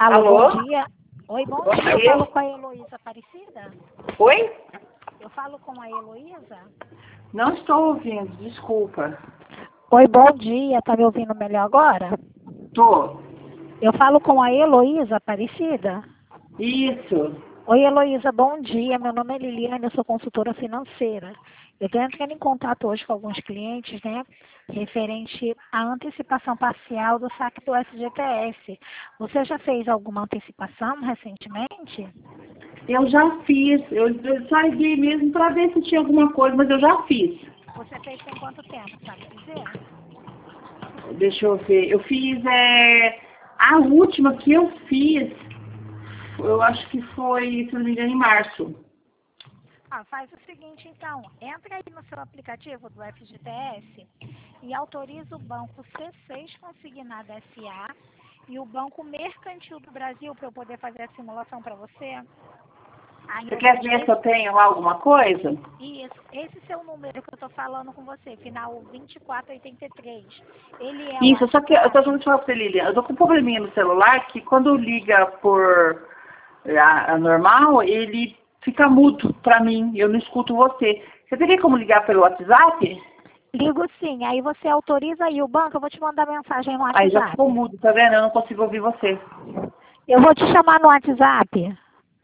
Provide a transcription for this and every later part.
Alô, Alô? bom dia. Oi, bom Oi. dia. Eu falo com a Heloísa Aparecida? Oi? Eu falo com a Heloísa? Não estou ouvindo, desculpa. Oi, bom dia. Tá me ouvindo melhor agora? Tô. Eu falo com a Heloísa Aparecida? Isso. Oi, Heloísa, bom dia. Meu nome é Liliane, eu sou consultora financeira. Eu estou entrando em contato hoje com alguns clientes, né, referente à antecipação parcial do saque do FGTS. Você já fez alguma antecipação recentemente? Eu já fiz. Eu só liguei mesmo para ver se tinha alguma coisa, mas eu já fiz. Você fez tem quanto tempo, sabe dizer? Deixa eu ver. Eu fiz a última que eu fiz. Eu acho que foi, se não me engano, em março. Ah, faz o seguinte então, entra aí no seu aplicativo do FGTS e autoriza o banco C6 Consignado SA e o Banco Mercantil do Brasil para eu poder fazer a simulação para você. Aí Você eu vou quer te... ver se eu tenho lá alguma coisa? Isso, esse seu número que eu estou falando com você, final 2483, ele é o Isso, só que eu tô WhatsApp? falando pra você, Lilian. Eu tô com um probleminha no celular que quando liga por a normal, ele fica mudo pra mim. Eu não escuto você. Você teria como ligar pelo WhatsApp? Ligo sim, aí você autoriza aí o banco, eu vou te mandar mensagem no Aí já WhatsApp. ficou mudo, tá vendo? Eu não consigo ouvir você. Eu vou te chamar no WhatsApp.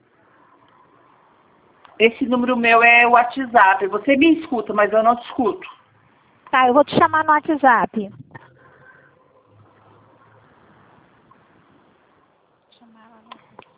Esse número meu é o WhatsApp. Você me escuta, mas eu não te escuto. Tá, eu vou te chamar no WhatsApp. Chamar ela no WhatsApp.